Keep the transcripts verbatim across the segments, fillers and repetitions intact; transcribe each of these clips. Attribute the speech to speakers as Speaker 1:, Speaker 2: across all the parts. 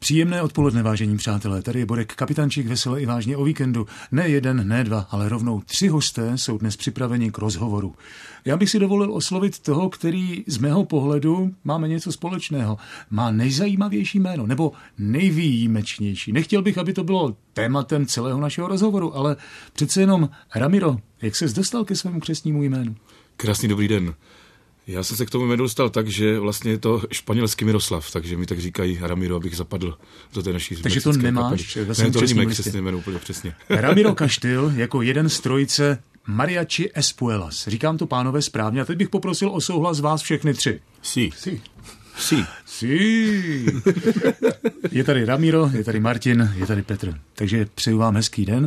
Speaker 1: Příjemné odpoledne, vážení přátelé. Tady je Borek Kapitančík, veselé i vážně o víkendu. Ne jeden, ne dva, ale rovnou tři hosté jsou dnes připraveni k rozhovoru. Já bych si dovolil oslovit toho, který z mého pohledu máme něco společného. Má nejzajímavější jméno, nebo nejvýjimečnější. Nechtěl bych, aby to bylo tématem celého našeho rozhovoru, ale přece jenom Ramiro, jak ses dostal ke svému křestnímu jménu?
Speaker 2: Krásný dobrý den. Já jsem se k tomu jménu dostal tak, že vlastně je to španělský Miroslav, takže mi tak říkají Ramiro, abych zapadl do té naší.
Speaker 1: Takže to nemáš ve svém
Speaker 2: ne, to není mé
Speaker 1: křestní
Speaker 2: jméno úplně přesně.
Speaker 1: Ramiro Kaštyl jako jeden z trojice Mariachi Espuelas. Říkám to, pánové, správně, a teď bych poprosil o souhlas vás všechny tři.
Speaker 2: Sí.
Speaker 1: Sí.
Speaker 2: Sí.
Speaker 1: Sí. Je tady Ramiro, je tady Martin, je tady Petr. Takže přeju vám hezký den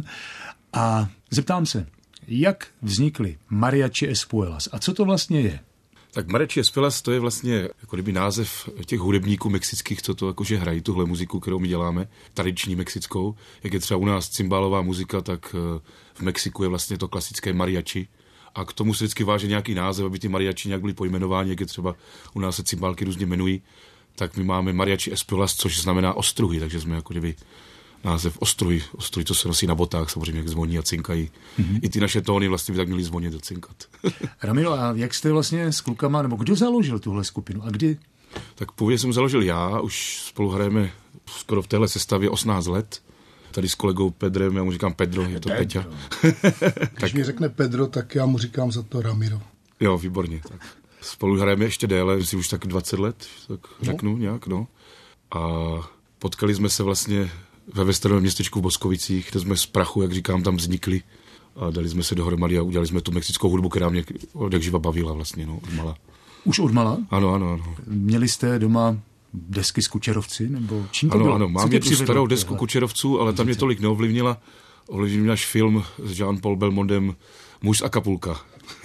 Speaker 1: a zeptám se, jak vznikly Mariachi Espuelas a co to vlastně je?
Speaker 2: Tak Mariachi Espuelas, to je vlastně jako kdyby název těch hudebníků mexických, co to jakože hrají tuhle muziku, kterou my děláme, tradiční mexickou. Jak je třeba u nás cymbálová muzika, tak v Mexiku je vlastně to klasické mariachi. A k tomu se vždycky váže nějaký název, aby ty mariachi nějak byly pojmenováni, jak je třeba u nás se cymbálky různě jmenují. Tak my máme Mariachi Espuelas, což znamená ostruhy, takže jsme jako kdyby název ostruhy, ostruhy, co se nosí na botách, samozřejmě, jak zvoní a cinkají. Mm-hmm. I ty naše tóny vlastně by tak měly zvonit a cinkat.
Speaker 1: Ramiro, a jak jste vlastně s klukama, nebo kdo založil tuhle skupinu a kdy?
Speaker 2: Tak původně jsem založil já, už spolu hrajeme skoro v téhle sestavě osmnáct let. Tady s kolegou Pedrem, já mu říkám Pedro, je to
Speaker 3: Pedro.
Speaker 2: Peťa.
Speaker 3: Když mi řekne Pedro, tak já mu říkám za to Ramiro.
Speaker 2: Jo, výborně. Tak. Spolu hrajeme ještě déle, myslím už tak dvacet let, tak řeknu no. nějak, no. A potkali jsme se vlastně ve Westernovém městečku v Boskovicích, kde jsme z prachu, jak říkám, tam vznikli a dali jsme se dohromady a udělali jsme tu mexickou hudbu, která mě od živa bavila vlastně, no, od mala.
Speaker 1: Už od mala?
Speaker 2: Ano, ano, ano.
Speaker 1: Měli jste doma desky z Kučerovci, nebo čím to
Speaker 2: ano,
Speaker 1: bylo?
Speaker 2: Ano, mám tu starou desku tohle? Kučerovců, ale tam mě tolik neovlivnila. Ovlivnil náš film s Jean-Paul Belmondem Muž z Acapulka.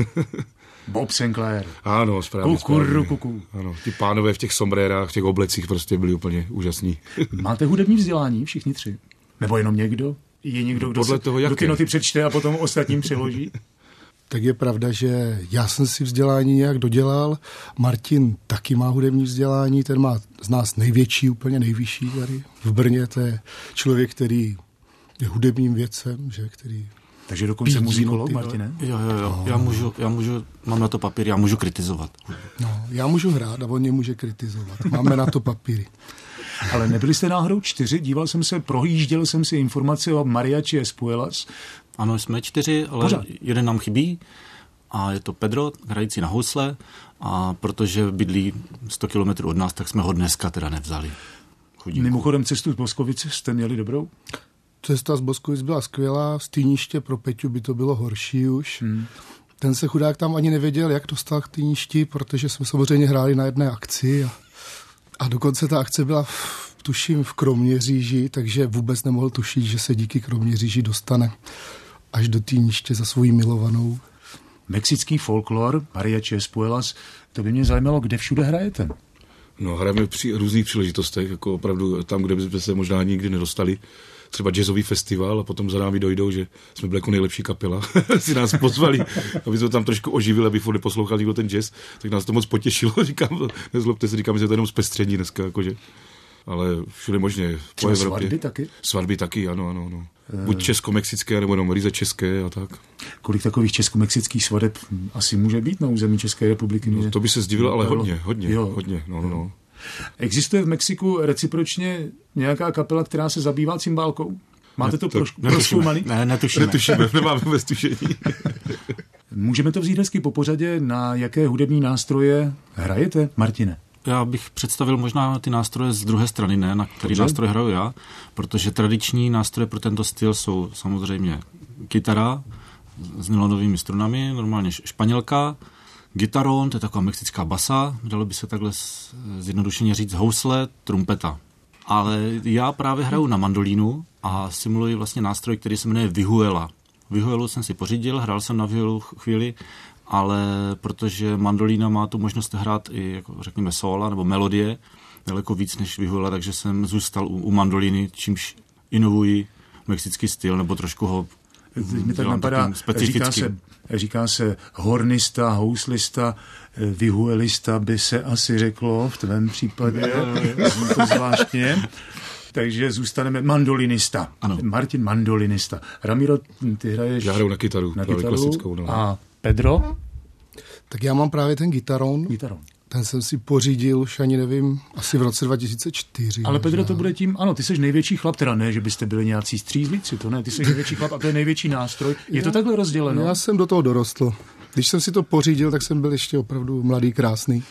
Speaker 1: Bob Sinclair.
Speaker 2: Ano, správně.
Speaker 1: Kukurru, kuku.
Speaker 2: Ano, ty pánové v těch sombrérách, v těch oblecích prostě byli úplně úžasní.
Speaker 1: Máte hudební vzdělání všichni tři? Nebo jenom někdo? Je někdo, kdo,
Speaker 2: Podle
Speaker 1: se,
Speaker 2: toho,
Speaker 1: kdo ty noty přečte a potom ostatním přiloží?
Speaker 3: Tak je pravda, že já jsem si vzdělání nějak dodělal. Martin taky má hudební vzdělání, ten má z nás největší, úplně nejvyšší tady v Brně. To je člověk, který je hudebním vědcem, že, který...
Speaker 1: Takže dokonce muzikolog, Martine?
Speaker 4: Jo, jo, jo. No. Já můžu, já můžu, mám na to papír, já můžu kritizovat.
Speaker 3: No, já můžu hrát a on mě může kritizovat. Máme na to papíry.
Speaker 1: Ale nebyli jste náhodou čtyři? Díval jsem se, projížděl jsem si informace o Mariachi Espuelas.
Speaker 4: Ano, jsme čtyři, ale
Speaker 1: Pořád.
Speaker 4: jeden nám chybí a je to Pedro, hrající na housle, a protože bydlí sto kilometrů od nás, tak jsme ho dneska teda nevzali. Chudinku.
Speaker 1: Mimochodem cestu z Boskovice jste měli dobrou?
Speaker 3: Cesta z Boskovic byla skvělá, z Týniště pro Peťu by to bylo horší už. Hmm. Ten se chudák tam ani nevěděl, jak dostal k Týništi, protože jsme samozřejmě hráli na jedné akci a, a dokonce ta akce byla v, tuším v Kroměříži, takže vůbec nemohl tušit, že se díky Kroměříži dostane až do Týniště za svojí milovanou.
Speaker 1: Mexický folklor, Mariachi Espuelas, to by mě zajímalo, kde všude hrajete?
Speaker 2: No, hrajeme při různých příležitostech, jako opravdu tam, kde bychom se možná nikdy nedostali. Třeba jazzový festival a potom za námi dojdou, že jsme byli jako nejlepší kapela. si nás pozvali, aby jsme tam trošku oživili, aby furt neposlouchal někdo ten jazz, tak nás to moc potěšilo. Říkám, nezlobte se, říkám, že to je jenom zpestření dneska, jakože. Ale všude možně. Po Evropě.
Speaker 1: Svatby taky?
Speaker 2: Svatby taky, ano, ano, ano. Buď česko-mexické, nebo jenom ryze české a tak.
Speaker 1: Kolik takových česko-mexických svadeb asi může být na území České republiky?
Speaker 2: No, to by se zdivilo, ale hodně, hodně, jo. hodně, no, no, no.
Speaker 1: Existuje v Mexiku recipročně nějaká kapela, která se zabývá cymbálkou? Máte to prozkoumaný?
Speaker 4: Ne, netušíme.
Speaker 2: Netušíme, nemáme vůbec tušení.
Speaker 1: Můžeme to vzít hezky po pořadě, na jaké hudební nástroje hrajete, Martine?
Speaker 4: Já bych představil možná ty nástroje z druhé strany, ne, na který Dobře. nástroj hraju já, protože tradiční nástroje pro tento styl jsou samozřejmě kytara s nylonovými strunami, normálně španělka, gitaron, to je taková mexická basa, dalo by se takhle zjednodušeně říct housle, trumpeta. Ale já právě hraju na mandolínu a simuluji vlastně nástroj, který se jmenuje vihuela. Vihuelu jsem si pořídil, hrál jsem na vihuelu chvíli, ale protože mandolína má tu možnost hrát i, jako řekněme, sóla nebo melodie, daleko víc než vihuela, takže jsem zůstal u, u mandolíny, čímž inovuji mexický styl, nebo trošku ho
Speaker 1: Teď mi tak napadá, říká se, říká se hornista, houslista, vihuelista by se asi řeklo v tvém případě, to zvláštně. Takže zůstaneme mandolinista.
Speaker 4: Ano.
Speaker 1: Martin mandolinista. Ramiro, ty hraješ...
Speaker 2: Já hraju na kytaru,
Speaker 1: na
Speaker 2: kytaru klasickou. No.
Speaker 1: A Pedro?
Speaker 3: Tak já mám právě ten gitaron.
Speaker 1: Gitaron.
Speaker 3: Ten jsem si pořídil, už ani nevím, asi v roce dva tisíce čtyři.
Speaker 1: Ale
Speaker 3: možná.
Speaker 1: Pedro, to bude tím, ano, ty jsi největší chlap, teda ne, že byste byli nějací střízlici, to ne, ty jsi největší chlap a to je největší nástroj. Je
Speaker 3: já,
Speaker 1: to takhle rozděleno?
Speaker 3: Já jsem do toho dorostl. Když jsem si to pořídil, tak jsem byl ještě opravdu mladý, krásný.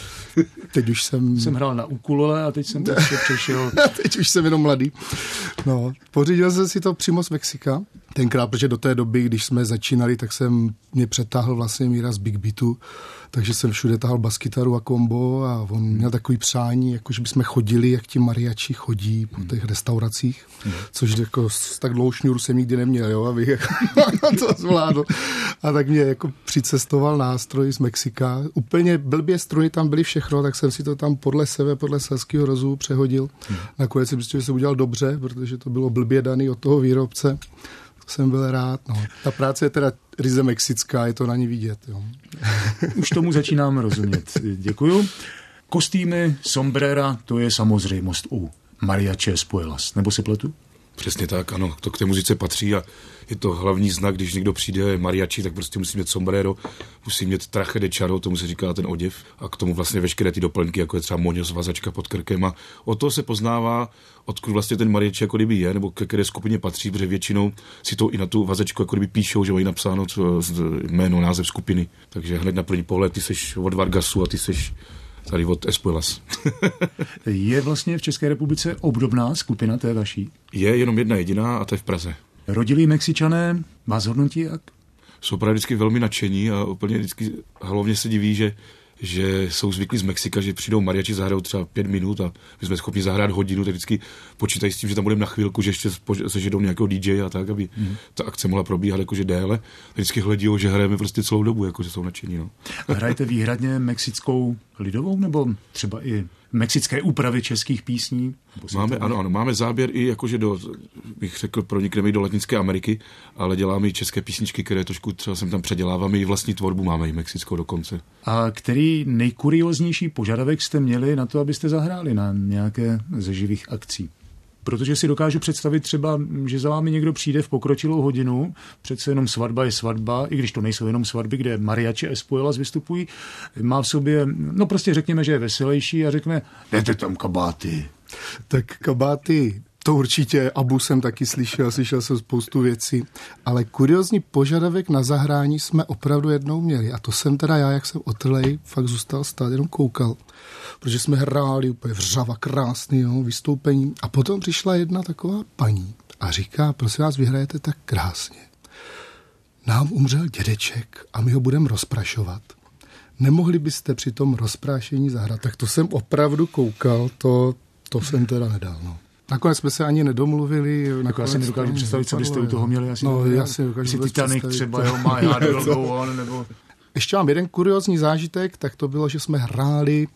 Speaker 3: Teď už jsem...
Speaker 1: Jsem hrál na ukulele a teď jsem prostě přešel...
Speaker 3: Teď už jsem jenom mladý. No, pořídil jsem si to přímo z Mexika. Tenkrát, protože do té doby, když jsme začínali, tak jsem mě přetáhl vlastně Míra z Big Beatu, takže jsem všude tahal baskytaru a kombo a on měl takový přání, jako že bychom chodili, jak ti mariači chodí po těch restauracích, hmm. což jako tak dlouhou šňůru jsem nikdy neměl, jo, abych jako to zvládl. A tak mě jako přicestoval nástroj z Mexika. Úplně blbě struny tam byly všechno, tak jsem si to tam podle sebe, podle selského rozu přehodil. Hmm. Nakonec jsem zjistil, že jsem udělal dobře, protože to bylo blbě daný od toho výrobce. Jsem byl rád. No. Ta práce je teda ryze mexická, je to na ní vidět. Jo.
Speaker 1: Už tomu začínáme rozumět. Děkuju. Kostýmy, sombrera, to je samozřejmost u Mariachi Espuelas. Nebo se pletu?
Speaker 2: Přesně tak, ano, to k té muzice patří a je to hlavní znak, když někdo přijde mariachi, tak prostě musí mít sombrero, musí mít traje de charro, tomu se říká ten oděv a k tomu vlastně veškeré ty doplňky, jako je třeba moňo, vazačka pod krkem a od toho se poznává, odkud vlastně ten mariachi jako kdyby je, nebo ke které skupině patří, protože většinou si to i na tu vazačku jako kdyby píšou, že mají napsáno jméno, název skupiny, takže hned na první pohled ty seš od Vargasu a ty seš tady od Espuelas.
Speaker 1: Je vlastně v České republice obdobná skupina té vaší?
Speaker 2: Je jenom jedna jediná a to je v Praze.
Speaker 1: Rodilí Mexičané vás hodnotí jak?
Speaker 2: Jsou právě vždycky velmi nadšení a úplně vždycky hlavně se diví, že, že jsou zvyklí z Mexika, že přijdou mariachi, zahrajou třeba pět minut a my jsme schopni zahrát hodinu, tak vždycky počítají s tím, že tam budeme na chvilku, že ještě sežedou nějakého dý džej a tak, aby hmm. ta akce mohla probíhat jakože déle. Vždycky hledí, že hrajeme prostě celou dobu, jakože jsou nadšení. No.
Speaker 1: A hrajete výhradně mexickou lidovou nebo třeba i mexické úpravy českých písní?
Speaker 2: Máme, ano, ano, máme záběr i jakože do, bych řekl, pronikneme i do Latinské Ameriky, ale děláme i české písničky, které trošku třeba sem tam předěláváme, i vlastní tvorbu máme i mexickou dokonce.
Speaker 1: A který nejkurioznější požadavek jste měli na to, abyste zahráli na nějaké ze živých akcí? Protože si dokážu představit třeba, že za vámi někdo přijde v pokročilou hodinu, přece jenom svatba je svatba, i když to nejsou jenom svatby, kde Mariachi Espuelas vystupují, má v sobě, no prostě řekněme, že je veselější a řekne, dejte tam kabáty.
Speaker 3: Tak kabáty, to určitě, Abu jsem taky slyšel, slyšel jsem spoustu věcí, ale kuriozní požadavek na zahrání jsme opravdu jednou měli a to jsem teda já, jak jsem otrlej, fakt zůstal stát, jenom koukal, protože jsme hráli úplně vřava, krásný jo, vystoupení a potom přišla jedna taková paní a říká, prosím vás, vyhrajete tak krásně. Nám umřel dědeček a my ho budeme rozprašovat. Nemohli byste při tom rozprášení zahrát? Tak to jsem opravdu koukal, to, to jsem teda nedal, no. Nakonec jsme se ani nedomluvili.
Speaker 1: Jako já si nedokážu představit, co byste u toho měli. Asi
Speaker 3: no, já si dokážu
Speaker 1: si Titanic třeba, jo, má já do nebo...
Speaker 3: Ještě mám jeden kuriózní zážitek, tak to bylo, že jsme hráli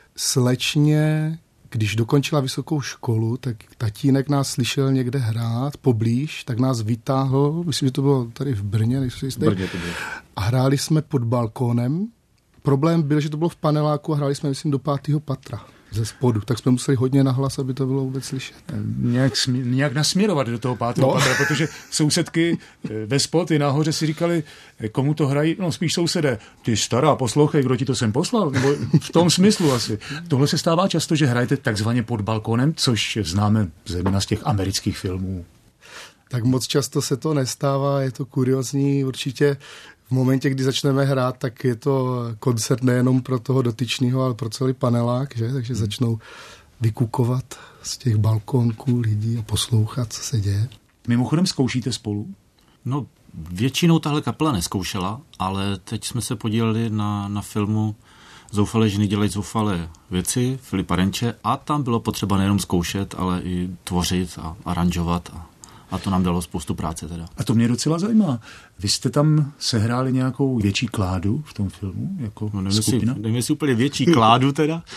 Speaker 3: slečně, když dokončila vysokou školu, tak tatínek nás slyšel někde hrát poblíž, tak nás vytáhl, myslím, že to bylo tady v Brně, nejsem jistý,
Speaker 2: Brně to bylo.
Speaker 3: A hráli jsme pod balkónem. Problém byl, že to bylo v paneláku a hráli jsme, myslím, do pátého patra ze spodu, tak jsme museli hodně nahlas, aby to bylo vůbec slyšet.
Speaker 1: Nějak, smě, nějak nasměrovat do toho pátého no. patra, protože sousedky ve spod i nahoře si říkali, komu to hrají, no spíš sousedé, ty stará, poslouchej, kdo ti to sem poslal, nebo v tom smyslu asi. Tohle se stává často, že hrajete takzvaně pod balkónem, což známe zejména z těch amerických filmů.
Speaker 3: Tak moc často se to nestává, je to kuriózní, určitě v momentě, kdy začneme hrát, tak je to koncert nejenom pro toho dotyčného, ale pro celý panelák, že? Takže začnou vykukovat z těch balkónků lidí a poslouchat, co se děje.
Speaker 1: Mimochodem zkoušíte spolu?
Speaker 4: No, většinou tahle kapela neskoušela, ale teď jsme se podíleli na, na filmu Zoufalé ženy dělají zoufalé věci Filipa Renče a tam bylo potřeba nejenom zkoušet, ale i tvořit a aranžovat a A to nám dalo spoustu práce teda.
Speaker 1: A to mě docela zajímá. Vy jste tam sehráli nějakou větší kládu v tom filmu? Jako
Speaker 4: no nevím,
Speaker 1: skupina?
Speaker 4: Nevím, jestli úplně větší kládu teda,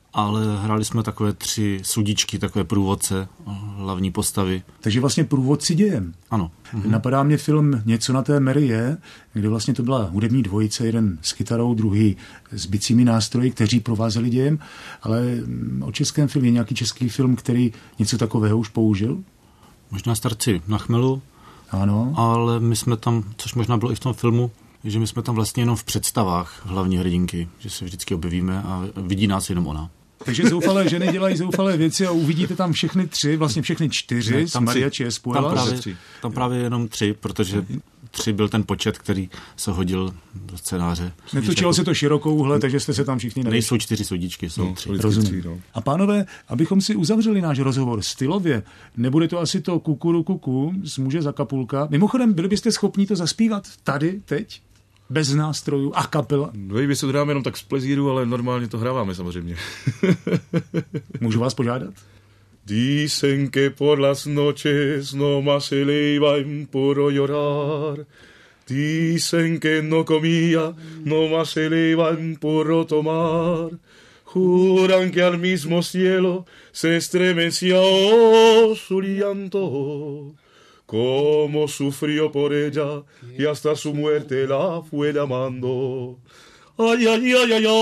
Speaker 4: ale hráli jsme takové tři sudičky, takové průvodce, hlavní postavy.
Speaker 1: Takže vlastně průvodci dějem.
Speaker 4: Ano.
Speaker 1: Mhm. Napadá mě film Něco na té Mary je, kde vlastně to byla hudební dvojice, jeden s kytarou, druhý s bicími nástroji, kteří provázeli dějem, ale o českém filmu je nějaký český film, který něco takového už použil?
Speaker 4: Možná Starci na chmelu,
Speaker 1: ano.
Speaker 4: Ale my jsme tam, což možná bylo i v tom filmu, že my jsme tam vlastně jenom v představách hlavní hrdinky, že se vždycky objevíme a vidí nás jenom ona.
Speaker 1: Takže zoufalé ženy dělají zoufalé věci a uvidíte tam všechny tři, vlastně všechny čtyři,
Speaker 4: ne,
Speaker 1: tam mariachi je spojila.
Speaker 4: Tam právě, tam právě jenom tři, protože tři byl ten počet, který se hodil do scénáře.
Speaker 1: Netočilo se to širokouhle, takže jste se tam všichni nevím.
Speaker 4: Nejsou čtyři sudičky, jsou no, tři.
Speaker 1: Rozumím. No. A pánové, abychom si uzavřeli náš rozhovor stylově, nebude to asi to kukuru kuku z Muže za Kapulka. Mimochodem, byli byste schopni to zaspívat tady, teď? Bez nástrojů a kapela?
Speaker 2: No, my se to dáme jenom tak z plezíru, ale normálně to hráváme samozřejmě.
Speaker 1: Můžu vás požádat?
Speaker 2: Dicen que por las noches no más se le iba en puro llorar. Dicen que no comía, no más se le iba en puro tomar. Juran que al mismo cielo se estremecía su llanto. Como sufrió por ella y hasta su muerte la fue llamando. Aj, aj, aj, aj,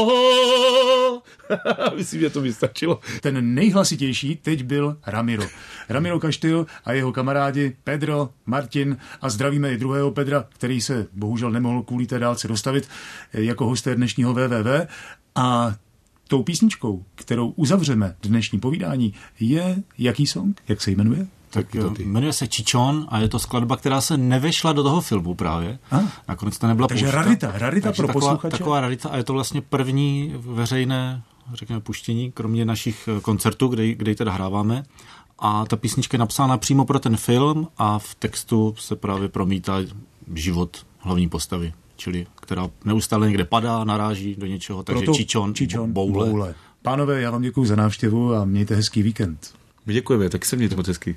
Speaker 2: aj. Myslím, že to by stačilo.
Speaker 1: Ten nejhlasitější teď byl Ramiro. Ramiro Kaštyl a jeho kamarádi Pedro, Martin a zdravíme i druhého Pedra, který se bohužel nemohl kvůli té dálce dostavit jako hosté dnešního W W W. A tou písničkou, kterou uzavřeme dnešní povídání, je jaký song? Jak se jmenuje?
Speaker 4: Tak jmenuje se Čičon a je to skladba, která se nevešla do toho filmu právě. A? Nakonec to nebyla
Speaker 1: Takže
Speaker 4: pouštěna.
Speaker 1: rarita, rarita
Speaker 4: Takže
Speaker 1: pro
Speaker 4: taková,
Speaker 1: posluchače.
Speaker 4: Taková rarita a je to vlastně první veřejné, řekněme, puštění, kromě našich koncertů, kde, kde ji teda hráváme. A ta písnička je napsána přímo pro ten film a v textu se právě promítá život hlavní postavy, čili která neustále někde padá, naráží do něčeho, takže Proto Čičon,
Speaker 1: Čičon
Speaker 4: boule.
Speaker 1: boule. Pánové, já vám děkuji za návštěvu a mějte hezký víkend.
Speaker 2: My děkujeme, tak se mějte moc hezky.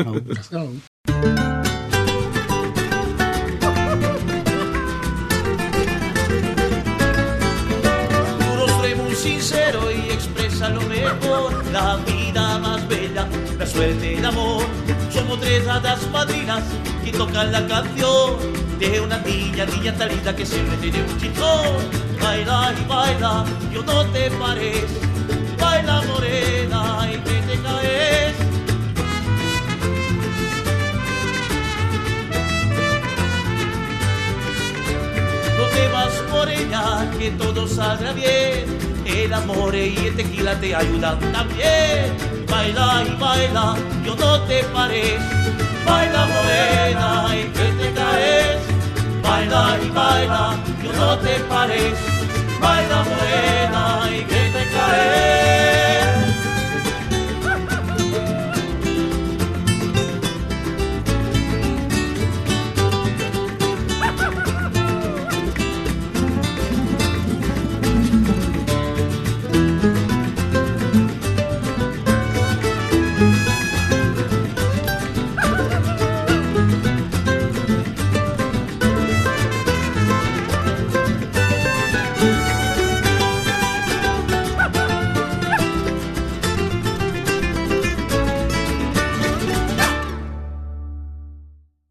Speaker 5: Sincero y expresa lo mejor, la vida más bella, la suerte y el amor. Somos tres hadas madrinas que tocan la canción de una niña, niña tan linda que siempre tiene un chichón. Baila y baila, yo no te pares, baila morena y que te caes. No temas por ella, que todo saldrá bien. El amor y el tequila te ayudan también. Baila y baila, yo no te pares. Baila morena y que te caes. Baila y baila, yo no te pares. Baila morena y que te caes.